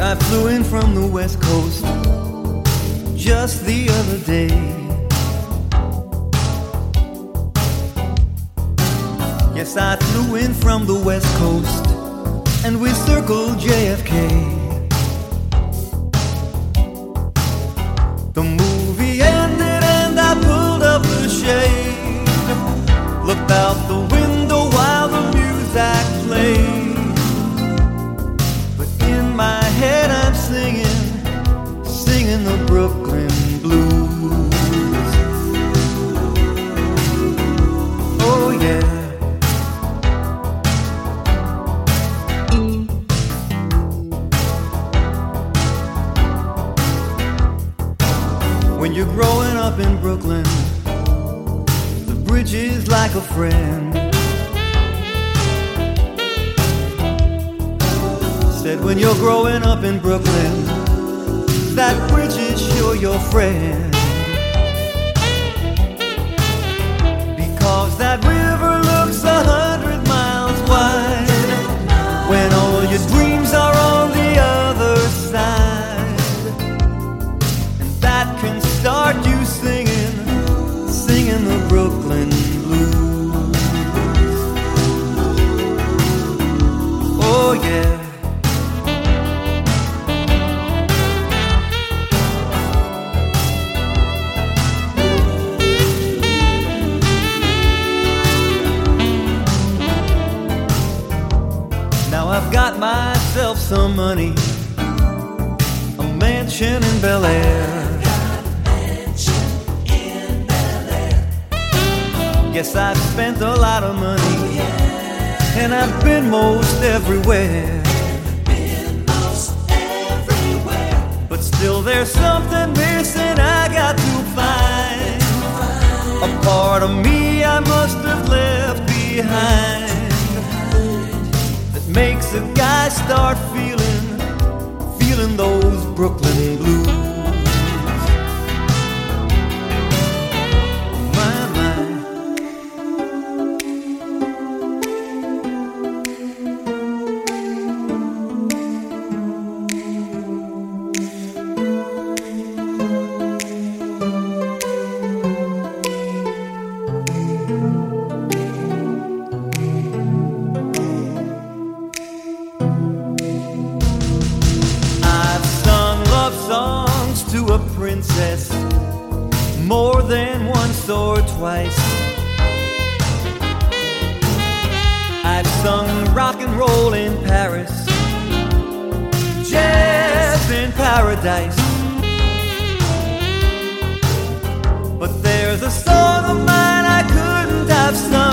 I flew in from the West Coast just the other day. Yes, I flew in from the West Coast and we circled JFK. The movie ended and I pulled up the shade, looked out the window while the music played. But in my head I'm singing the Brooklyn blues. Oh yeah. When you're growing up in Brooklyn, the bridge is like a friend. Said when you're growing up in Brooklyn, that bridge is sure your friend. Because that river looks 100 miles wide when all your dreams are on the other side. And that can start you singing the Brooklyn blues. Oh yeah. Now I've got myself some money, a mansion in Bel Air. Guess I've spent a lot of money, and I've been most everywhere. But still there's something missing I got to find, a part of me I must have left behind, that makes a guy start feeling those Brooklyn blues. Songs to a princess more than once or twice. I've sung rock and roll in Paris, jazz in paradise. But there's a song of mine I couldn't have sung